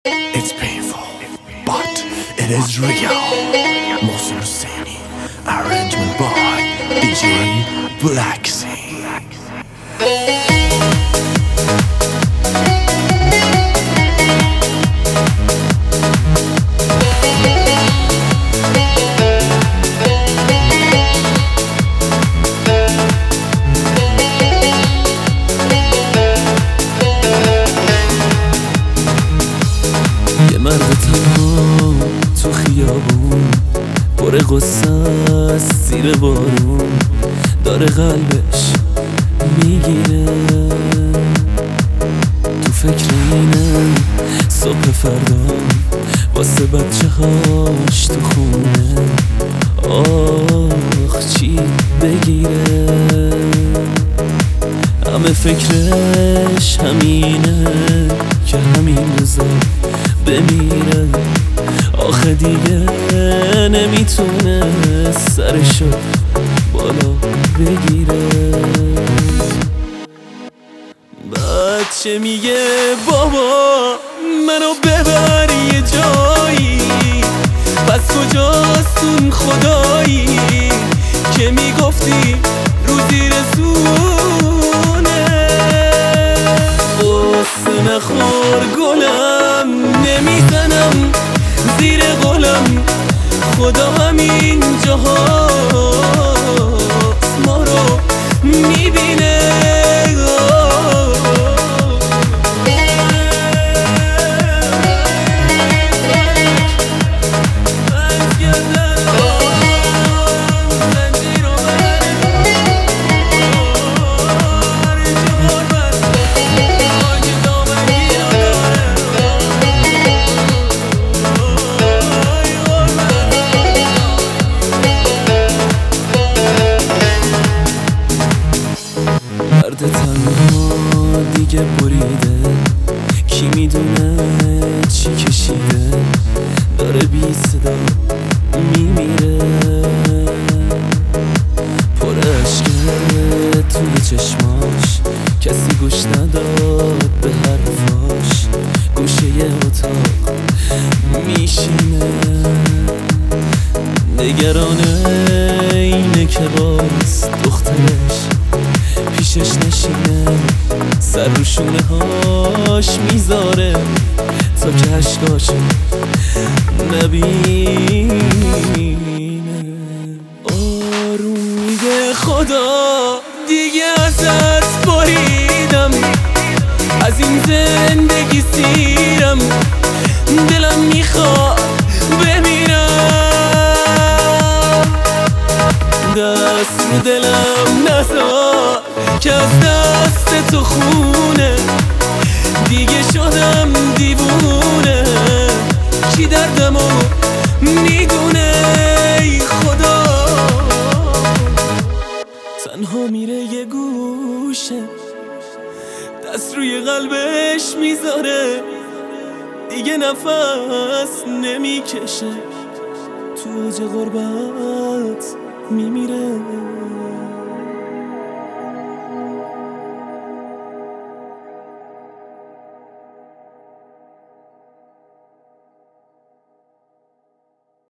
It's painful, but it is real. Mohsen Husseini, arrangement by DJ Blacksy. یه مرد تنها تو خیابون پر غصه است، زیر بارون داره قلبش میگیره. تو فکر اینه صبح فردا واسه بچه هاش تو خونه آخ چی بگیره. همه فکرش همینه که همین روزا بمیره. آخه دیگه نمیتونه سرشو بالا بگیره. بچه میگه بابا منو ببر یه جایی، پس کجاست اون خدایی که میگفتی روزی رسونه. قصه نخور گلم نمیزنم زیر قلم، خدا همین جاهاست ما رو میبینه. مرد تنها دیگه بریده، کی میدونه چی کشیده، داره بی صدا میمیره. پر عشقه توی چشماش، کسی گوش نداد به حرفاش، گوشه اتاق میشینه. نگرانه اینه که باز دخترش پیشش نشینه، سر رو شونه هاش میذاره تا که اشکاشو نبینه. آروم میگه خدا دیگه ازت بریدم، از این زندگی سیرم، دلم میخواد بمیرم. دست رو دلم نزار که از دست تو خونه، دیگه شدم دیوونه، کی دردمو میدونه. ای خدا تنها میره یه گوشه، دست روی قلبش میذاره، دیگه نفس نمیکشه، تو اوج غربت میمیره.